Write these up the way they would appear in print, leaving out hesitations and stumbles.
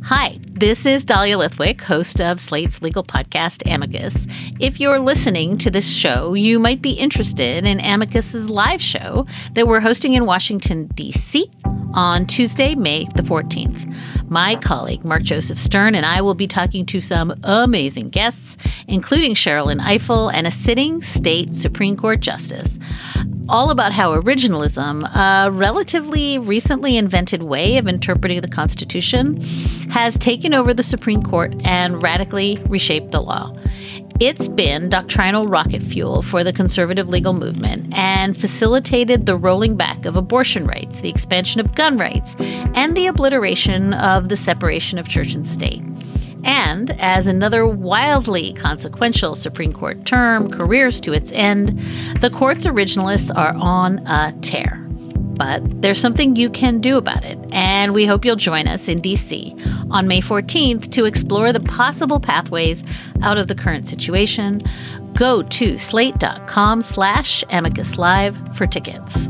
Hi, this is Dahlia Lithwick, host of Slate's legal podcast, Amicus. If you're listening to this show, you might be interested in Amicus's live show that we're hosting in Washington, D.C. on Tuesday, May the 14th. My colleague, Mark Joseph Stern, and I will be talking to some amazing guests, including Sherrilyn Ifill and a sitting state Supreme Court justice, all about how originalism, a relatively recently invented way of interpreting the Constitution, has taken over the Supreme Court and radically reshaped the law. It's been doctrinal rocket fuel for the conservative legal movement and facilitated the rolling back of abortion rights, the expansion of gun rights, and the obliteration of the separation of church and state. And as another wildly consequential Supreme Court term careers to its end, the court's originalists are on a tear. But there's something you can do about it, and we hope you'll join us in D.C. on May 14th to explore the possible pathways out of the current situation. Go to slate.com/Amicus Live for tickets.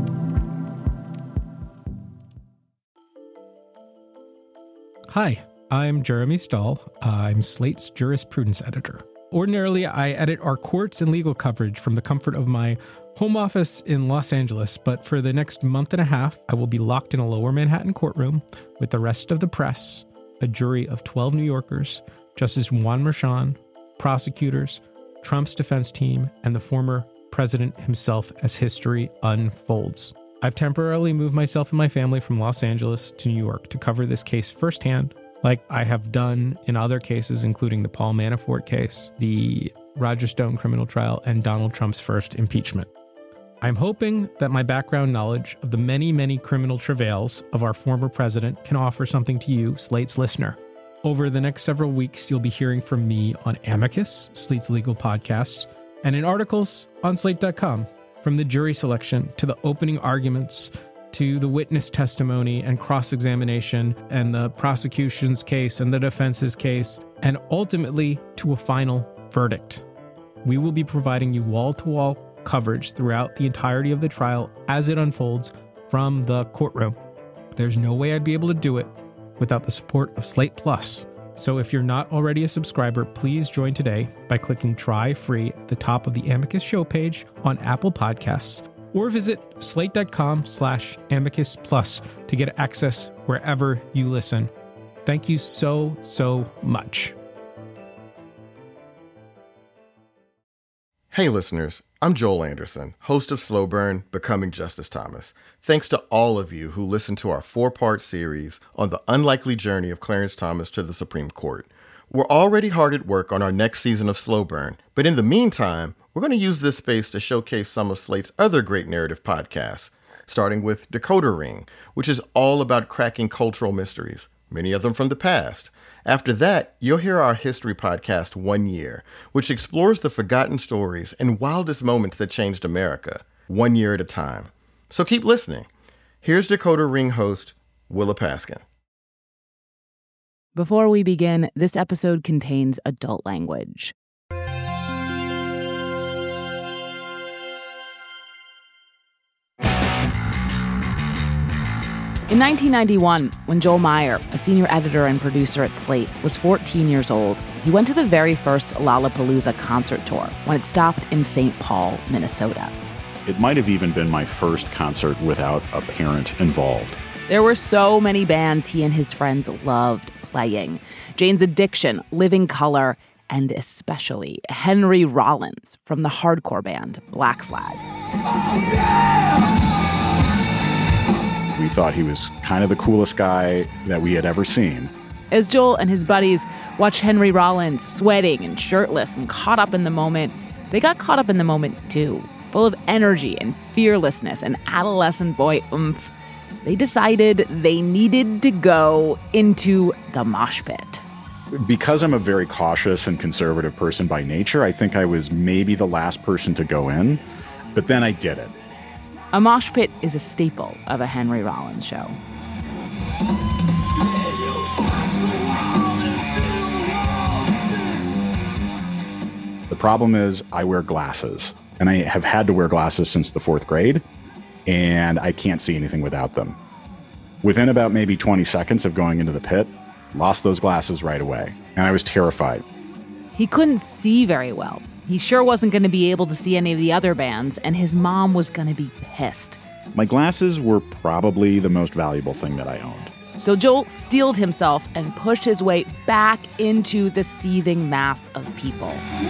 Hi, I'm Jeremy Stahl. I'm Slate's jurisprudence editor. Ordinarily, I edit our courts and legal coverage from the comfort of my home office in Los Angeles, but for the next month and a half, I will be locked in a lower Manhattan courtroom with the rest of the press, a jury of 12 New Yorkers, Justice Juan Merchan, prosecutors, Trump's defense team, and the former president himself as history unfolds. I've temporarily moved myself and my family from Los Angeles to New York to cover this case firsthand, like I have done in other cases, including the Paul Manafort case, the Roger Stone criminal trial, and Donald Trump's first impeachment. I'm hoping that my background knowledge of the many, many criminal travails of our former president can offer something to you, Slate's listener. Over the next several weeks, you'll be hearing from me on Amicus, Slate's legal podcast, and in articles on Slate.com. From the jury selection to the opening arguments to the witness testimony and cross-examination and the prosecution's case and the defense's case, and ultimately to a final verdict. We will be providing you wall-to-wall coverage throughout the entirety of the trial as it unfolds from the courtroom. There's no way I'd be able to do it without the support of Slate Plus. So if you're not already a subscriber, please join today by clicking Try Free at the top of the Amicus show page on Apple Podcasts, or visit slate.com/Amicus Plus to get access wherever you listen. Thank you so much. Hey listeners, I'm Joel Anderson, host of Slow Burn, Becoming Justice Thomas. Thanks to all of you who listened to our 4-part series on the unlikely journey of Clarence Thomas to the Supreme Court. We're already hard at work on our next season of Slow Burn, but in the meantime, we're going to use this space to showcase some of Slate's other great narrative podcasts, starting with Decoder Ring, which is all about cracking cultural mysteries, many of them from the past. After that, you'll hear our history podcast, 1 Year, which explores the forgotten stories and wildest moments that changed America, 1 year at a time. So keep listening. Here's Decoder Ring host, Willa Paskin. Before we begin, this episode contains adult language. In 1991, when Joel Meyer, a senior editor and producer at Slate, was 14 years old, he went to the very first Lollapalooza concert tour when it stopped in St. Paul, Minnesota. It might have even been my first concert without a parent involved. There were so many bands he and his friends loved playing. Jane's Addiction, Living Colour, and especially Henry Rollins from the hardcore band Black Flag. Oh, yeah! We thought he was kind of the coolest guy that we had ever seen. As Joel and his buddies watched Henry Rollins sweating and shirtless and caught up in the moment, they got caught up in the moment too, full of energy and fearlessness and adolescent boy oomph. They decided they needed to go into the mosh pit. Because I'm a very cautious and conservative person by nature, I think I was maybe the last person to go in, but then I did it. A mosh pit is a staple of a Henry Rollins show. The problem is I wear glasses, and I have had to wear glasses since the 4th grade, and I can't see anything without them. Within about maybe 20 seconds of going into the pit, Lost those glasses right away, and I was terrified. He couldn't see very well. He sure wasn't going to be able to see any of the other bands, and his mom was going to be pissed. My glasses were probably the most valuable thing that I owned. So Joel steeled himself and pushed his way back into the seething mass of people.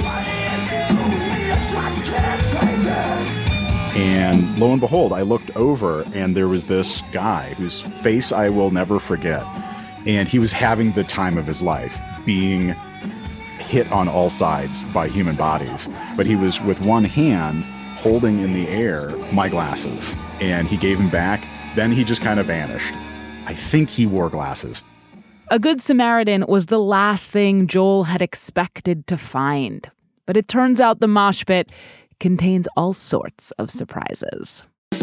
And lo and behold, I looked over, and there was this guy whose face I will never forget. And he was having the time of his life, being hit on all sides by human bodies. But he was, with one hand, holding in the air my glasses. And he gave them back. Then he just kind of vanished. I think he wore glasses. A Good Samaritan was the last thing Joel had expected to find. But it turns out the mosh pit contains all sorts of surprises.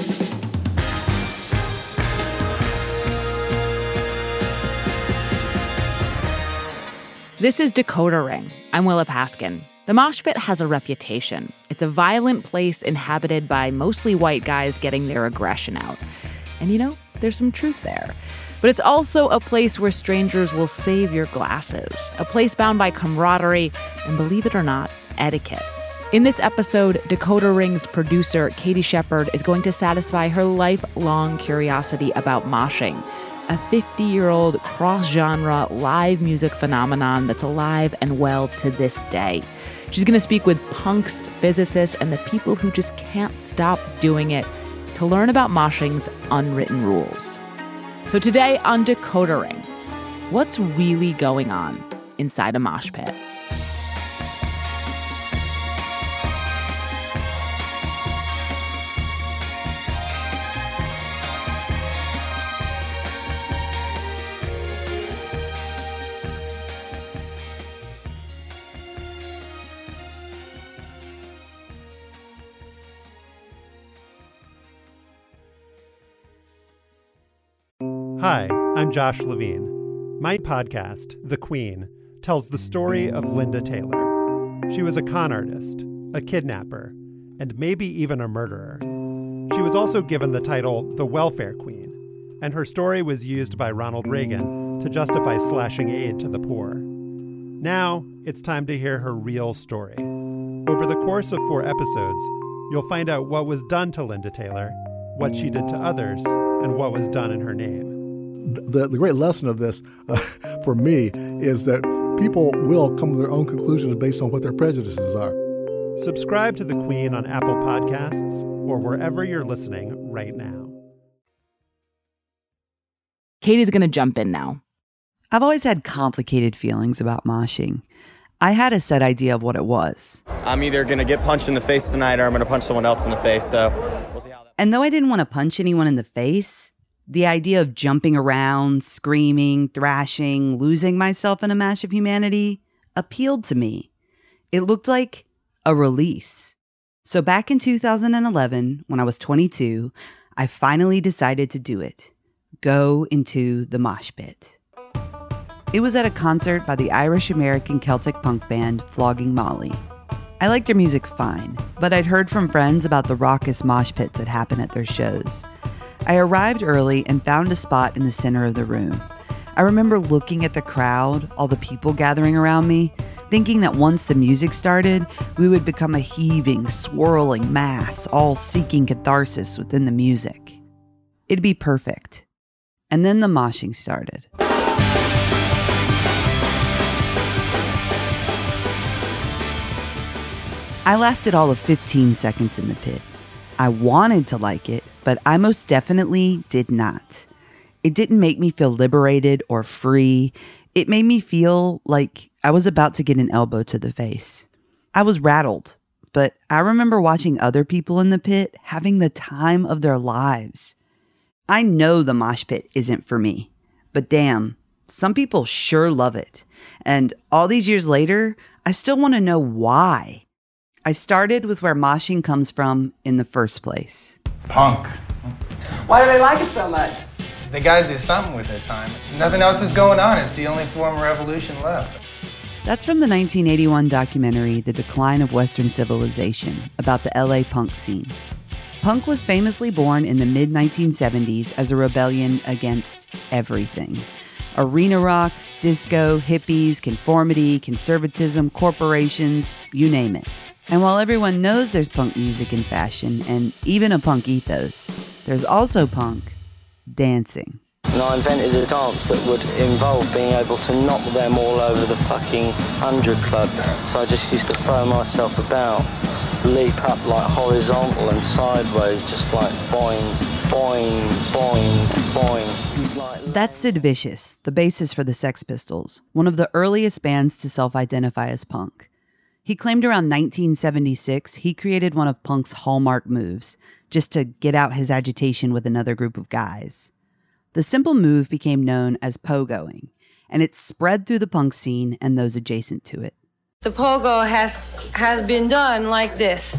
This is Decoder Ring. I'm Willa Paskin. The mosh pit has a reputation. It's a violent place inhabited by mostly white guys getting their aggression out. And you know, there's some truth there. But it's also a place where strangers will save your glasses, a place bound by camaraderie and, believe it or not, etiquette. In this episode, Decoder Ring's producer, Katie Shepard, is going to satisfy her lifelong curiosity about moshing, a 50-year-old cross-genre live music phenomenon that's alive and well to this day. She's going to speak with punks, physicists, and the people who just can't stop doing it to learn about moshing's unwritten rules. So today on Decoder Ring, what's really going on inside a mosh pit? Hi, I'm Josh Levine. My podcast, The Queen, tells the story of Linda Taylor. She was a con artist, a kidnapper, and maybe even a murderer. She was also given the title the Welfare Queen, and her story was used by Ronald Reagan to justify slashing aid to the poor. Now, it's time to hear her real story. Over the course of 4 episodes, you'll find out what was done to Linda Taylor, what she did to others, and what was done in her name. The great lesson of this, for me, is that people will come to their own conclusions based on what their prejudices are. Subscribe to The Queen on Apple Podcasts or wherever you're listening right now. Katie's going to jump in now. I've always had complicated feelings about moshing. I had a set idea of what it was. I'm either going to get punched in the face tonight or I'm going to punch someone else in the face, so we'll see how that... And though I didn't want to punch anyone in the face, the idea of jumping around, screaming, thrashing, losing myself in a mash of humanity appealed to me. It looked like a release. So back in 2011, when I was 22, I finally decided to do it. Go into the mosh pit. It was at a concert by the Irish-American Celtic punk band Flogging Molly. I liked their music fine, but I'd heard from friends about the raucous mosh pits that happen at their shows. I arrived early and found a spot in the center of the room. I remember looking at the crowd, all the people gathering around me, thinking that once the music started, we would become a heaving, swirling mass, all seeking catharsis within the music. It'd be perfect. And then the moshing started. I lasted all of 15 seconds in the pit. I wanted to like it, but I most definitely did not. It didn't make me feel liberated or free. It made me feel like I was about to get an elbow to the face. I was rattled, but I remember watching other people in the pit having the time of their lives. I know the mosh pit isn't for me, but damn, some people sure love it. And all these years later, I still want to know why. I started with where moshing comes from in the first place. Punk. Why do they like it so much? They gotta do something with their time. Nothing else is going on. It's the only form of revolution left. That's from the 1981 documentary, The Decline of Western Civilization, about the LA punk scene. Punk was famously born in the mid-1970s as a rebellion against everything. Arena rock, disco, hippies, conformity, conservatism, corporations, you name it. And while everyone knows there's punk music and fashion, and even a punk ethos, there's also punk dancing. And I invented a dance that would involve being able to knock them all over the fucking 100 Club. So I just used to throw myself about, leap up like horizontal and sideways, just like boing, boing, boing, boing. That's Sid Vicious, the bassist for the Sex Pistols, one of the earliest bands to self-identify as punk. He claimed around 1976 he created one of punk's hallmark moves, just to get out his agitation with another group of guys. The simple move became known as pogoing, and it spread through the punk scene and those adjacent to it. The pogo has been done like this.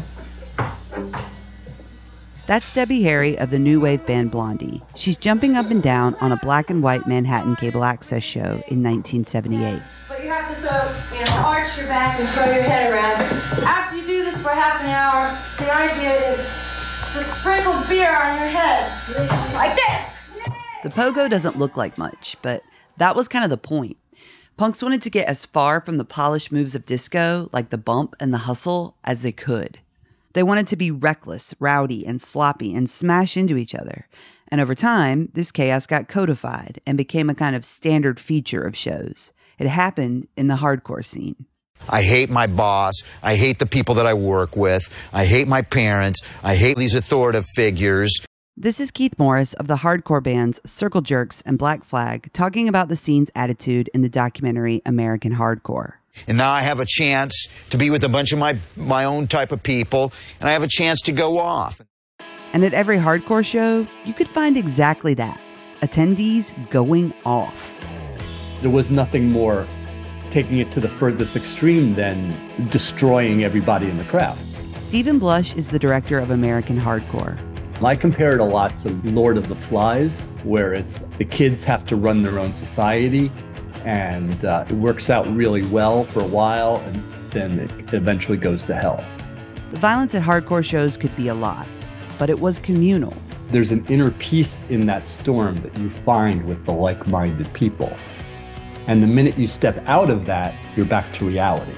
That's Debbie Harry of the new wave band Blondie. She's jumping up and down on a black and white Manhattan cable access show in 1978. But you have to arch your back and throw your head around. After you do this for half an hour, the idea is to sprinkle beer on your head, like this. The pogo doesn't look like much, but that was kind of the point. Punks wanted to get as far from the polished moves of disco, like the bump and the hustle, as they could. They wanted to be reckless, rowdy, and sloppy, and smash into each other. And over time, this chaos got codified and became a kind of standard feature of shows. It happened in the hardcore scene. I hate my boss. I hate the people that I work with. I hate my parents. I hate these authoritative figures. This is Keith Morris of the hardcore bands Circle Jerks and Black Flag talking about the scene's attitude in the documentary American Hardcore. And now I have a chance to be with a bunch of my own type of people, and I have a chance to go off. And at every hardcore show, you could find exactly that. Attendees going off. There was nothing more taking it to the furthest extreme than destroying everybody in the crowd. Stephen Blush is the director of American Hardcore. I compare it a lot to Lord of the Flies, where it's the kids have to run their own society, and it works out really well for a while, and then it eventually goes to hell. The violence at hardcore shows could be a lot, but it was communal. There's an inner peace in that storm that you find with the like-minded people. And the minute you step out of that, you're back to reality.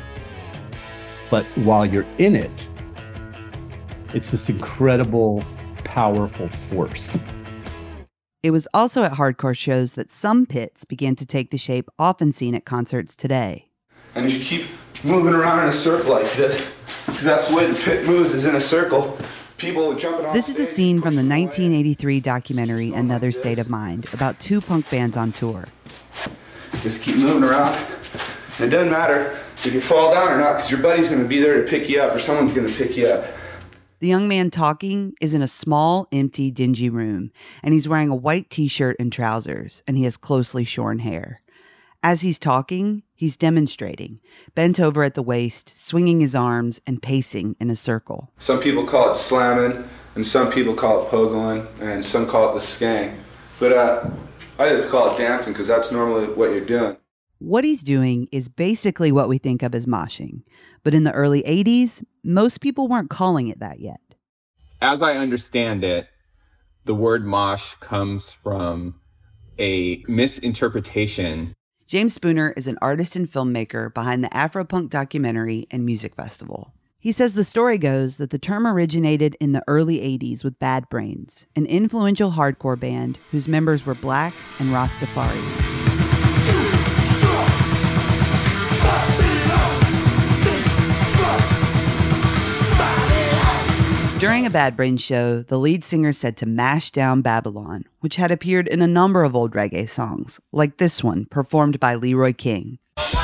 But while you're in it, it's this incredible, powerful force. It was also at hardcore shows that some pits began to take the shape often seen at concerts today. And you keep moving around in a circle like this, because that's the way the pit moves, is in a circle. People jumping on This is a scene from the 1983 documentary Another State of Mind, about two punk bands on tour. Just keep moving around. And it doesn't matter if you fall down or not, because your buddy's going to be there to pick you up, or someone's going to pick you up. The young man talking is in a small, empty, dingy room, and he's wearing a white t-shirt and trousers, and he has closely shorn hair. As he's talking, he's demonstrating, bent over at the waist, swinging his arms, and pacing in a circle. Some people call it slamming, and some people call it pogoing, and some call it the skang. But I just call it dancing, because that's normally what you're doing. What he's doing is basically what we think of as moshing. But in the early 80s, most people weren't calling it that yet. As I understand it, the word mosh comes from a misinterpretation. James Spooner is an artist and filmmaker behind the Afropunk documentary and music festival. He says the story goes that the term originated in the early 80s with Bad Brains, an influential hardcore band whose members were black and Rastafari. During a Bad Brains show, the lead singer said to mash down Babylon, which had appeared in a number of old reggae songs, like this one, performed by Leroy King.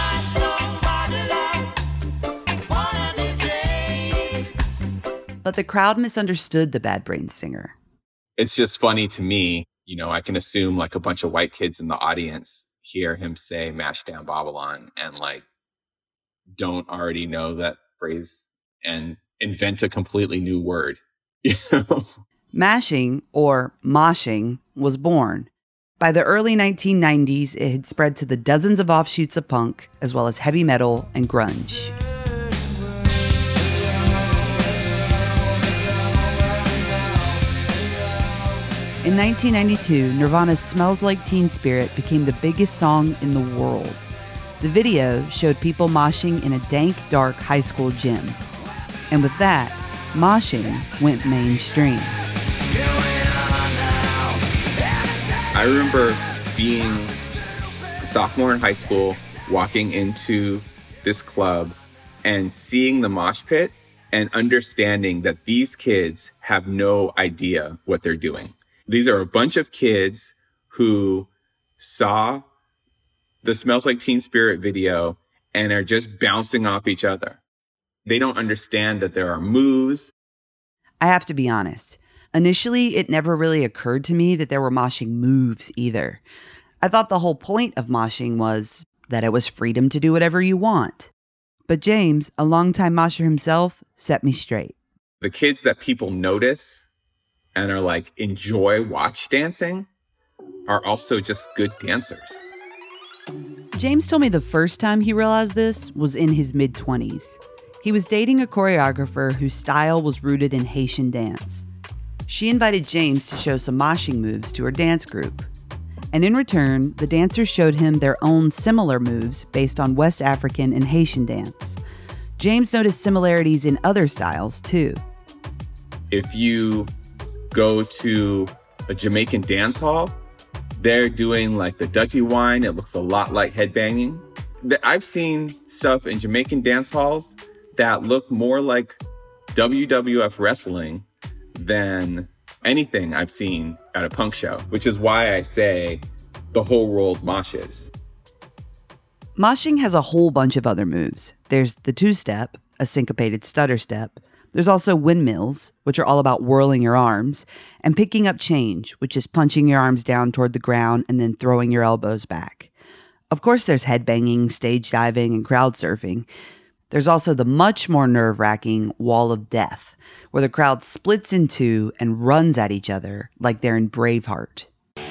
But the crowd misunderstood the Bad Brains singer. It's just funny to me, I can assume like a bunch of white kids in the audience hear him say mash down Babylon and like don't already know that phrase and invent a completely new word. Mashing, or moshing, was born. By the early 1990s, it had spread to the dozens of offshoots of punk, as well as heavy metal and grunge. In 1992, Nirvana's Smells Like Teen Spirit became the biggest song in the world. The video showed people moshing in a dank, dark high school gym. And with that, moshing went mainstream. I remember being a sophomore in high school, walking into this club and seeing the mosh pit and understanding that these kids have no idea what they're doing. These are a bunch of kids who saw the Smells Like Teen Spirit video and are just bouncing off each other. They don't understand that there are moves. I have to be honest. Initially, it never really occurred to me that there were moshing moves either. I thought the whole point of moshing was that it was freedom to do whatever you want. But James, a longtime mosher himself, set me straight. The kids that people notice and are like, enjoy watch dancing are also just good dancers. James told me the first time he realized this was in his mid-20s. He was dating a choreographer whose style was rooted in Haitian dance. She invited James to show some moshing moves to her dance group. And in return, the dancers showed him their own similar moves based on West African and Haitian dance. James noticed similarities in other styles, too. If you go to a Jamaican dance hall, they're doing like the Dutty wine. It looks a lot like headbanging. I've seen stuff in Jamaican dance halls that look more like WWF wrestling than anything I've seen at a punk show, which is why I say the whole world moshes. Moshing has a whole bunch of other moves. There's the two-step, a syncopated stutter step. There's also windmills, which are all about whirling your arms, and picking up change, which is punching your arms down toward the ground and then throwing your elbows back. Of course, there's headbanging, stage diving, and crowd surfing. There's also the much more nerve-wracking wall of death, where the crowd splits in two and runs at each other like they're in Braveheart.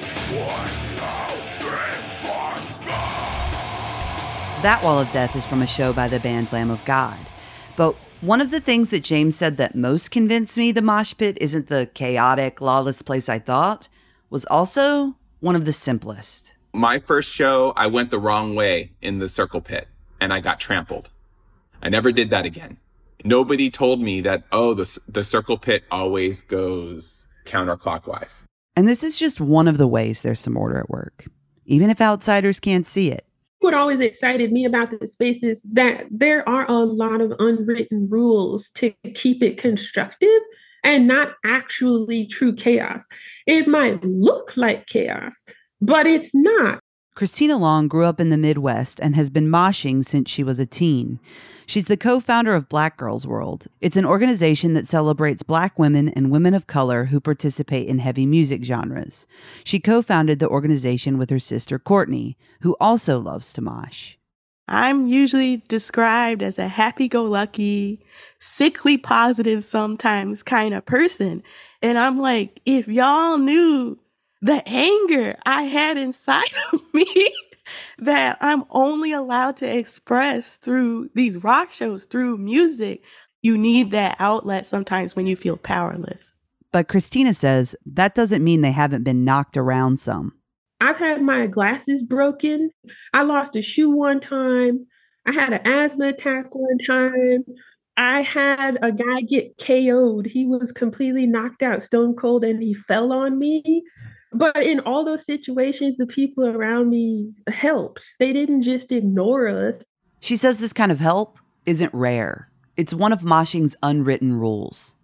That wall of death is from a show by the band Lamb of God. But one of the things that James said that most convinced me the mosh pit isn't the chaotic, lawless place I thought was also one of the simplest. My first show, I went the wrong way in the circle pit and I got trampled. I never did that again. Nobody told me that, the circle pit always goes counterclockwise. And this is just one of the ways there's some order at work, even if outsiders can't see it. What always excited me about the space is that there are a lot of unwritten rules to keep it constructive and not actually true chaos. It might look like chaos, but it's not. Christina Long grew up in the Midwest and has been moshing since she was a teen. She's the co-founder of Black Girls World. It's an organization that celebrates Black women and women of color who participate in heavy music genres. She co-founded the organization with her sister Courtney, who also loves to mosh. I'm usually described as a happy-go-lucky, sickly positive sometimes kind of person. And I'm like, if y'all knew the anger I had inside of me that I'm only allowed to express through these rock shows, through music. You need that outlet sometimes when you feel powerless. But Christina says that doesn't mean they haven't been knocked around some. I've had my glasses broken. I lost a shoe one time. I had an asthma attack one time. I had a guy get KO'd. He was completely knocked out, stone cold, and he fell on me. But in all those situations, the people around me helped. They didn't just ignore us. She says this kind of help isn't rare. It's one of moshing's unwritten rules.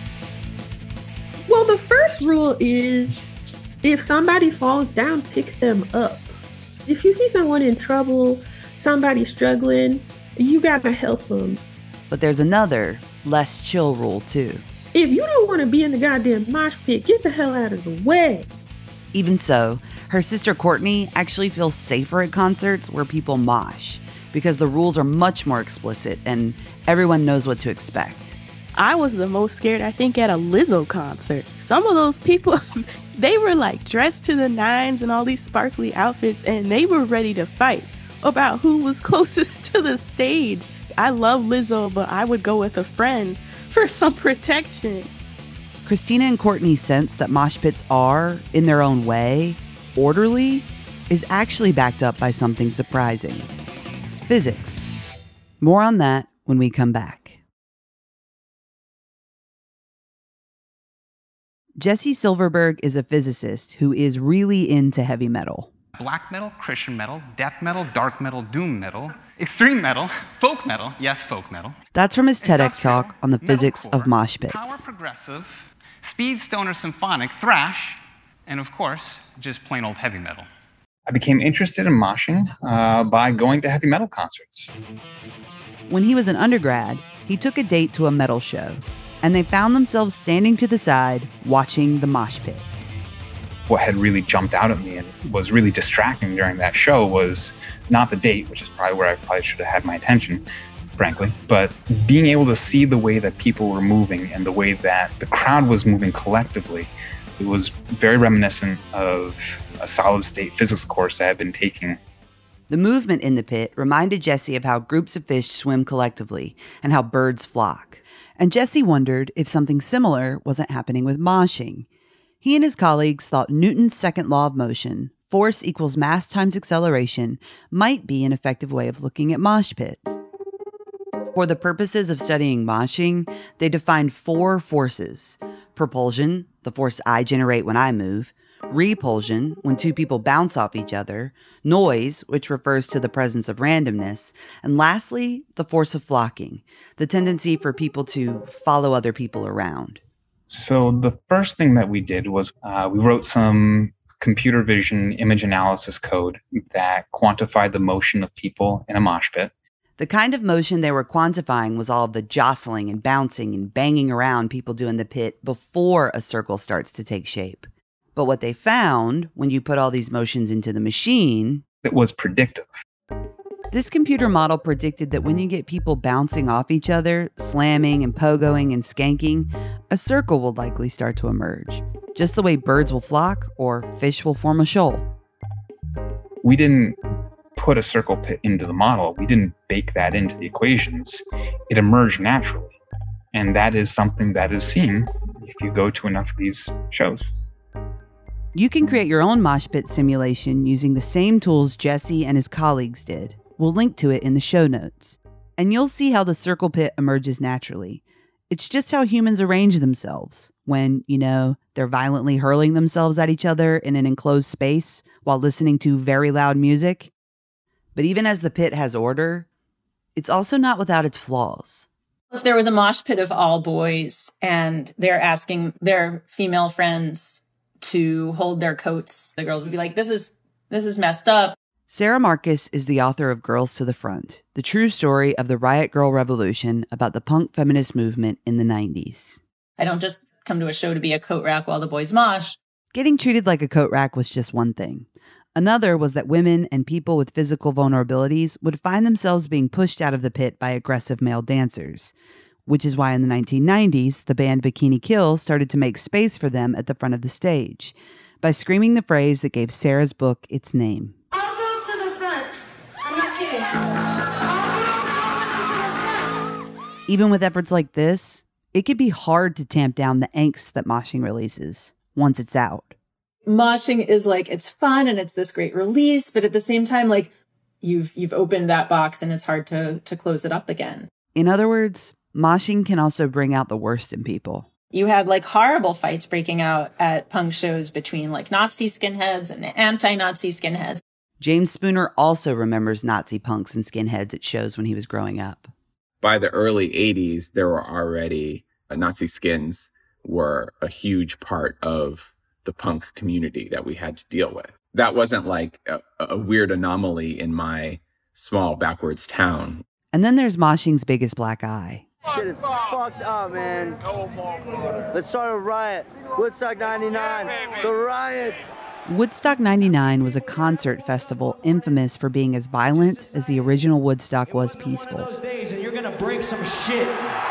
Well, the first rule is if somebody falls down, pick them up. If you see someone in trouble, somebody struggling, you gotta help them. But there's another, less chill rule too. If you don't want to be in the goddamn mosh pit, get the hell out of the way. Even so, her sister Courtney actually feels safer at concerts where people mosh because the rules are much more explicit and everyone knows what to expect. I was the most scared, I think, at a Lizzo concert. Some of those people, they were like dressed to the nines and all these sparkly outfits, and they were ready to fight about who was closest to the stage. I love Lizzo, but I would go with a friend for some protection. Christina and Courtney's sense that mosh pits are, in their own way, orderly is actually backed up by something surprising. Physics. More on that when we come back. Jesse Silverberg is a physicist who is really into heavy metal. Black metal, Christian metal, death metal, dark metal, doom metal, extreme metal, folk metal, yes, folk metal. That's from his TEDx talk on the physics of mosh pits. Power progressive, speed stoner symphonic, thrash, and of course, just plain old heavy metal. I became interested in moshing by going to heavy metal concerts. When he was an undergrad, he took a date to a metal show, and they found themselves standing to the side watching the mosh pit. What had really jumped out at me and was really distracting during that show was not the date, which is probably where I probably should have had my attention, frankly, but being able to see the way that people were moving and the way that the crowd was moving collectively. It was very reminiscent of a solid-state physics course I had been taking. The movement in the pit reminded Jesse of how groups of fish swim collectively and how birds flock. And Jesse wondered if something similar wasn't happening with moshing. He and his colleagues thought Newton's second law of motion, force equals mass times acceleration, might be an effective way of looking at mosh pits. For the purposes of studying moshing, they defined 4 forces: propulsion, the force I generate when I move; repulsion, when 2 people bounce off each other; noise, which refers to the presence of randomness; and lastly, the force of flocking, the tendency for people to follow other people around. So the first thing that we did was we wrote some computer vision image analysis code that quantified the motion of people in a mosh pit. The kind of motion they were quantifying was all of the jostling and bouncing and banging around people do in the pit before a circle starts to take shape. But what they found, when you put all these motions into the machine, it was predictive. This computer model predicted that when you get people bouncing off each other, slamming and pogoing and skanking, a circle will likely start to emerge, just the way birds will flock or fish will form a shoal. We didn't put a circle pit into the model. We didn't bake that into the equations. It emerged naturally. And that is something that is seen if you go to enough of these shows. You can create your own mosh pit simulation using the same tools Jesse and his colleagues did. We'll link to it in the show notes. And you'll see how the circle pit emerges naturally. It's just how humans arrange themselves when, they're violently hurling themselves at each other in an enclosed space while listening to very loud music. But even as the pit has order, it's also not without its flaws. If there was a mosh pit of all boys and they're asking their female friends to hold their coats, the girls would be like, this is messed up. Sarah Marcus is the author of Girls to the Front, the true story of the Riot Grrrl revolution about the punk feminist movement in the 90s. I don't just come to a show to be a coat rack while the boys mosh. Getting treated like a coat rack was just one thing. Another was that women and people with physical vulnerabilities would find themselves being pushed out of the pit by aggressive male dancers, which is why in the 1990s, the band Bikini Kill started to make space for them at the front of the stage by screaming the phrase that gave Sarah's book its name. Even with efforts like this, it could be hard to tamp down the angst that moshing releases once it's out. Moshing is it's fun and it's this great release, but at the same time, you've opened that box and it's hard to close it up again. In other words, moshing can also bring out the worst in people. You had horrible fights breaking out at punk shows between Nazi skinheads and anti-Nazi skinheads. James Spooner also remembers Nazi punks and skinheads at shows when he was growing up. By the early 80s, there were already Nazi skins were a huge part of the punk community that we had to deal with. That wasn't a weird anomaly in my small backwards town. And then there's moshing's biggest black eye. Shit is fucked up, man. Let's start a riot. Woodstock 99, the riots. Woodstock 99 was a concert festival infamous for being as violent as the original Woodstock was peaceful. Those days and you're gonna break some shit.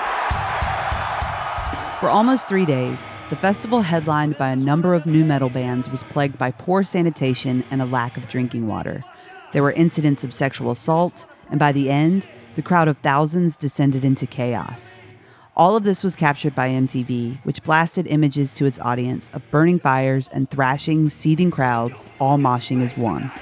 For almost 3 days, the festival, headlined by a number of nu metal bands, was plagued by poor sanitation and a lack of drinking water. There were incidents of sexual assault, and by the end, the crowd of thousands descended into chaos. All of this was captured by MTV, which blasted images to its audience of burning fires and thrashing, seething crowds, all moshing as one.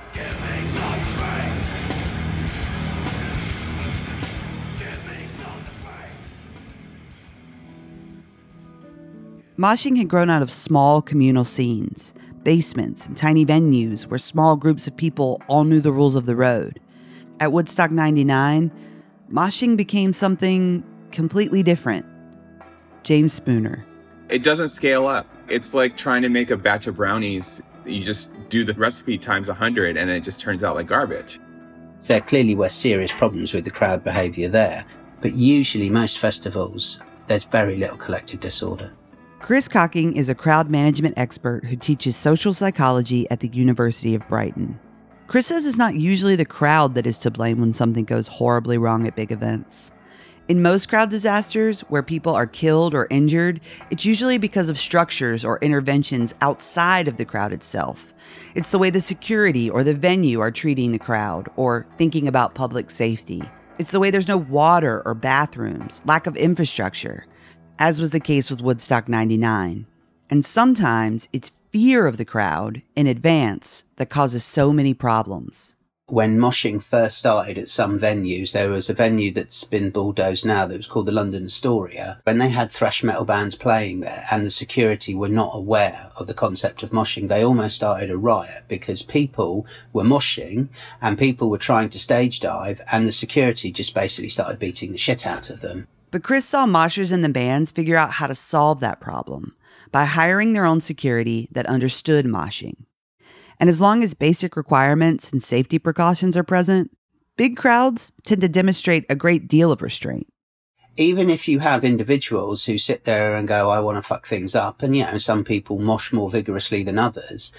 Moshing had grown out of small communal scenes, basements, and tiny venues where small groups of people all knew the rules of the road. At Woodstock 99, moshing became something completely different. James Spooner. It doesn't scale up. It's like trying to make a batch of brownies. You just do the recipe times 100 and it just turns out like garbage. There clearly were serious problems with the crowd behaviour there, but usually most festivals, there's very little collective disorder. Chris Cocking is a crowd management expert who teaches social psychology at the University of Brighton. Chris says it's not usually the crowd that is to blame when something goes horribly wrong at big events. In most crowd disasters where people are killed or injured, it's usually because of structures or interventions outside of the crowd itself. It's the way the security or the venue are treating the crowd or thinking about public safety. It's the way there's no water or bathrooms, lack of infrastructure, as was the case with Woodstock 99. And sometimes it's fear of the crowd in advance that causes so many problems. When moshing first started at some venues, there was a venue that's been bulldozed now that was called the London Astoria. When they had thrash metal bands playing there and the security were not aware of the concept of moshing, they almost started a riot because people were moshing and people were trying to stage dive and the security just basically started beating the shit out of them. But Chris saw moshers and the bands figure out how to solve that problem by hiring their own security that understood moshing. And as long as basic requirements and safety precautions are present, big crowds tend to demonstrate a great deal of restraint. Even if you have individuals who sit there and go, I want to fuck things up, and some people mosh more vigorously than others,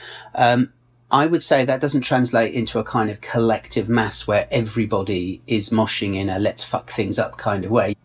I would say that doesn't translate into a kind of collective mass where everybody is moshing in a let's fuck things up kind of way.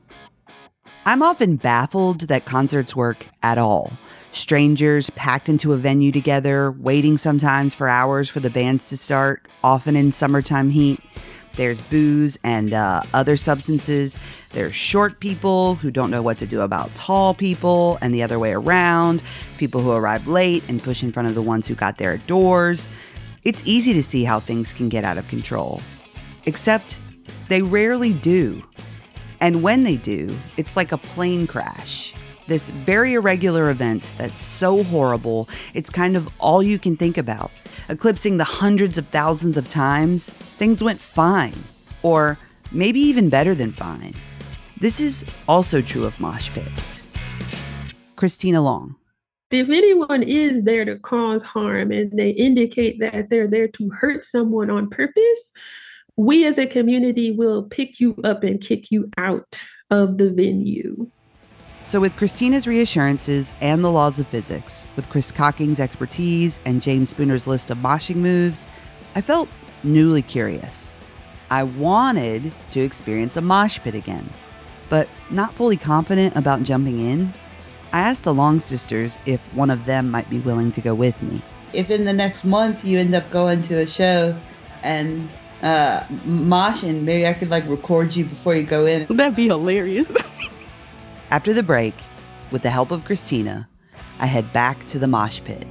I'm often baffled that concerts work at all. Strangers packed into a venue together, waiting sometimes for hours for the bands to start, often in summertime heat. There's booze and other substances. There's short people who don't know what to do about tall people, and the other way around. People who arrive late and push in front of the ones who got there at doors. It's easy to see how things can get out of control. Except they rarely do. And when they do, it's like a plane crash. This very irregular event that's so horrible, it's kind of all you can think about. Eclipsing the hundreds of thousands of times, things went fine. Or maybe even better than fine. This is also true of mosh pits. Christina Long. If anyone is there to cause harm and they indicate that they're there to hurt someone on purpose, we as a community will pick you up and kick you out of the venue. So with Christina's reassurances and the laws of physics, with Chris Cocking's expertise and James Spooner's list of moshing moves, I felt newly curious. I wanted to experience a mosh pit again, but not fully confident about jumping in. I asked the Long sisters if one of them might be willing to go with me. If in the next month you end up going to a show and moshing, maybe I could record you before you go in. That'd be hilarious. After the break, with the help of Christina, I head back to the mosh pit.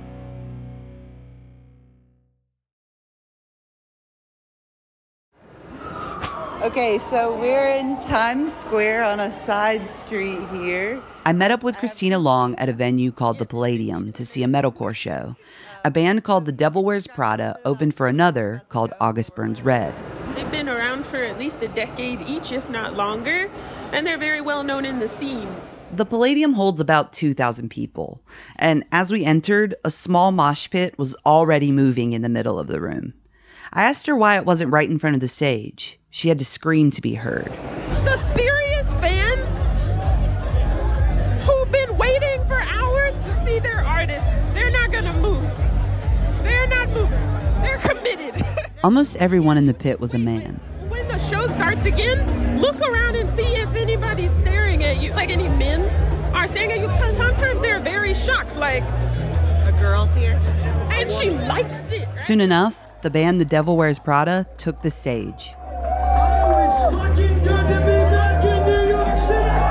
Okay, so we're in Times Square on a side street here. I met up with Christina Long at a venue called the Palladium to see a metalcore show. A band called The Devil Wears Prada opened for another called August Burns Red. They've been around for at least a decade each, if not longer, and they're very well known in the scene. The Palladium holds about 2,000 people, and as we entered, a small mosh pit was already moving in the middle of the room. I asked her why it wasn't right in front of the stage. She had to scream to be heard. The serious fans who've been waiting for hours to see their artist, they're not gonna move. They're not moving. They're committed. Almost everyone in the pit was a man. When the show starts again, look around and see if anybody's staring at you, like any men are staring at you, because sometimes they're very shocked, like, a girl's here, and she likes it. Right? Soon enough, the band The Devil Wears Prada took the stage. Oh, it's fucking good to be back in New York City!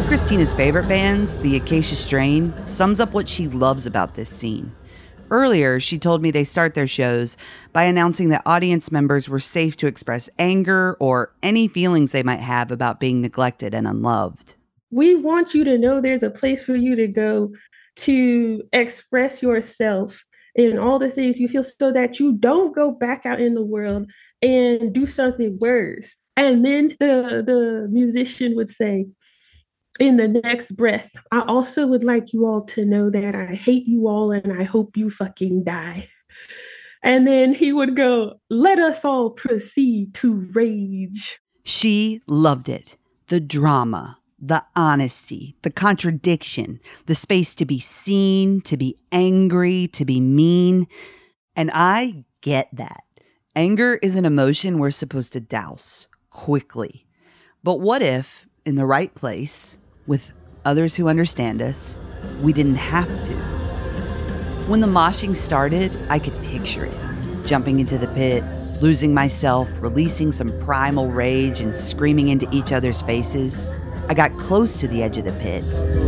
of Christina's favorite bands, the Acacia Strain, sums up what she loves about this scene. Earlier, she told me they start their shows by announcing that audience members were safe to express anger or any feelings they might have about being neglected and unloved. We want you to know there's a place for you to go to express yourself and all the things you feel so that you don't go back out in the world and do something worse. And then the musician would say, in the next breath, I also would like you all to know that I hate you all and I hope you fucking die. And then he would go, let us all proceed to rage. She loved it. The drama, the honesty, the contradiction, the space to be seen, to be angry, to be mean. And I get that. Anger is an emotion we're supposed to douse quickly. But what if, in the right place, with others who understand us, we didn't have to? When the moshing started, I could picture it. Jumping into the pit, losing myself, releasing some primal rage and screaming into each other's faces. I got close to the edge of the pit.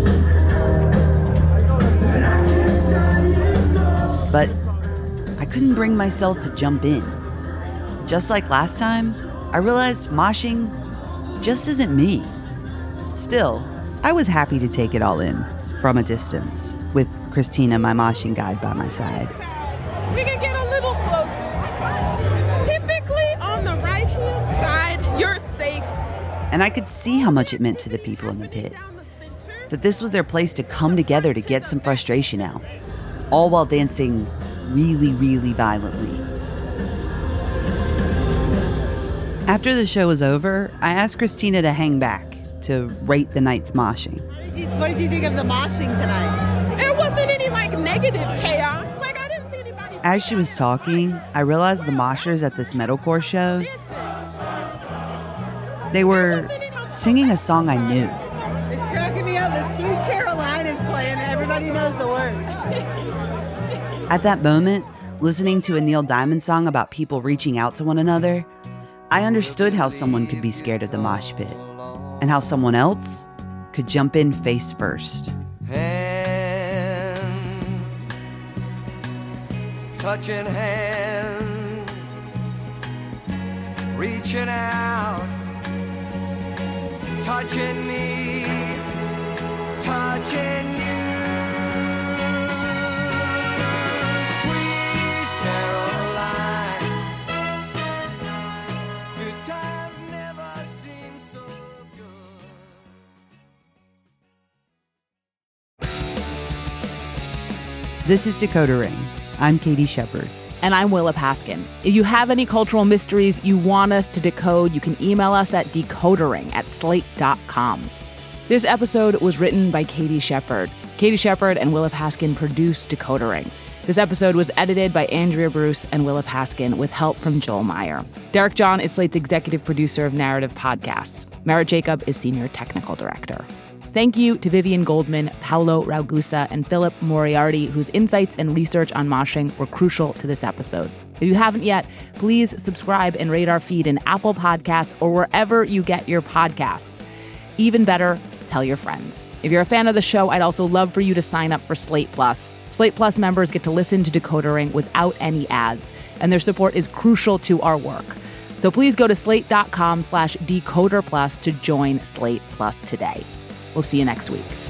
But I couldn't bring myself to jump in. Just like last time, I realized moshing just isn't me. Still, I was happy to take it all in from a distance, with Christina, my moshing guide, by my side. We can get a little closer. Typically on the right-hand side, you're safe. And I could see how much it meant to the people in the pit. That this was their place to come together to get some frustration out, all while dancing really, really violently. After the show was over, I asked Christina to hang back to rate the night's moshing. What did you think of the moshing tonight? There wasn't any negative chaos. I didn't see anybody. As she was talking, I realized the moshers at this metalcore show, they were singing a song I knew. It's cracking me up that Sweet Caroline is playing. Everybody knows the words. At that moment, listening to a Neil Diamond song about people reaching out to one another, I understood how someone could be scared of the mosh pit and how someone else could jump in face first. Touching hands, reaching out, touching me, touching you. Sweet Caroline, good times never seem so good. This is Decoder Ring. I'm Katie Shepard. And I'm Willa Paskin. If you have any cultural mysteries you want us to decode, you can email us at decodering@slate.com. This episode was written by Katie Shepard. Katie Shepard and Willa Paskin produced Decodering. This episode was edited by Andrea Bruce and Willa Paskin with help from Joel Meyer. Derek John is Slate's executive producer of narrative podcasts. Merritt Jacob is senior technical director. Thank you to Vivian Goldman, Paolo Ragusa, and Philip Moriarty, whose insights and research on moshing were crucial to this episode. If you haven't yet, please subscribe and rate our feed in Apple Podcasts or wherever you get your podcasts. Even better, tell your friends. If you're a fan of the show, I'd also love for you to sign up for Slate Plus. Slate Plus members get to listen to Decoder Ring without any ads, and their support is crucial to our work. So please go to slate.com/decoderplus to join Slate Plus today. We'll see you next week.